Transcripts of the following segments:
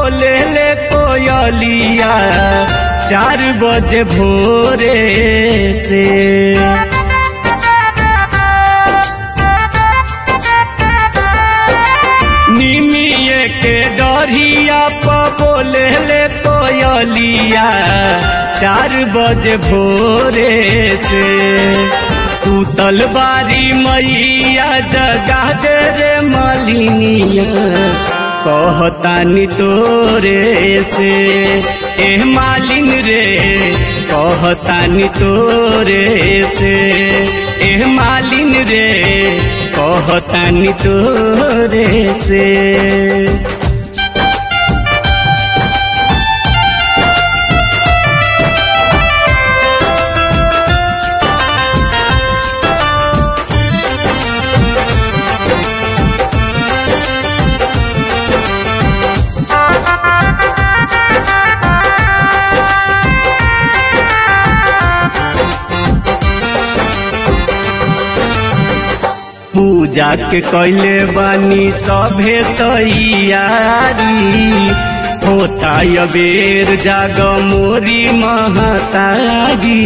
बोले ले कोयलिया 4 बजे भोरे से। निमिये के डरिया प बोले ले कोयलिया 4 बजे भोरे से। सूतल बारी मैया जगा दे रे मालिनिया कहतानी तोरे से। एह मालिन रे कहतानी तोरे से। एह मालिन रे कहतानी तोरे से। पूजा के कैले बानी सभे तैयारी। होता अबेर जाग मोरी महतारी।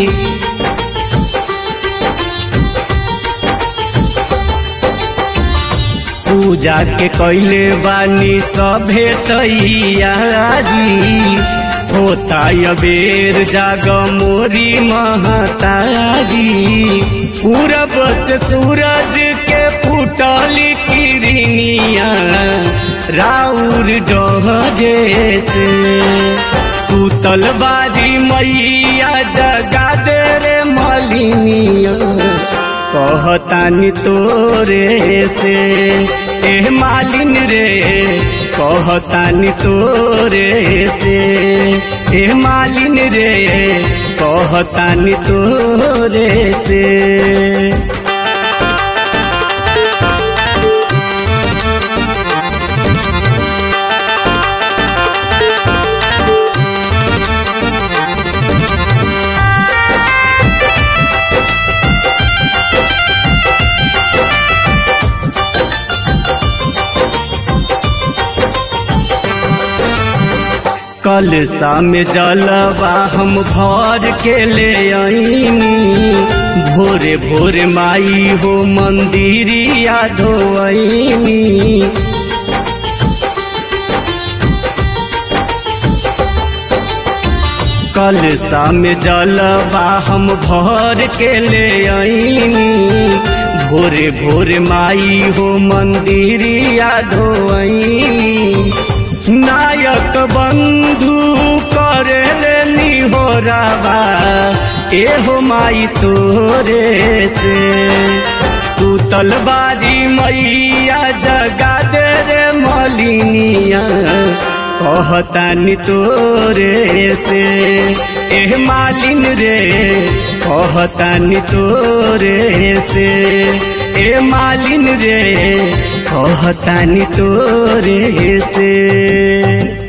पूजा के कैले बानी सभे तैयारी। होता अबेर जाग मोरी महतारी। पूरब से सूरज के फूटली किरनिया राउर डहरे से। सूतल बारी मैया जगा दे रे मालिनिया कहतानी तोरे से। एह मालिन रे कहतानी तोरे से। एह मालिन रे कहतानी तोरे से। कलशा में जलवा हम भर के ले आईनी। भोरे भोरे माई हो मंदिरिया धोईनी। कलशा में जलवा हम भर के ले आईनी। भोरे भोरे माई हो मंदिरिया धोईनी। नायक बंधु करे लेनी हो राबा एहो माई तोरे से। सूतल बारी मैया जगा दे रे मालिनिया कहतानी तोरे से। एह मालिन रे कहतानी तोरे से। ए मालिन रे कहतानी तोरे से।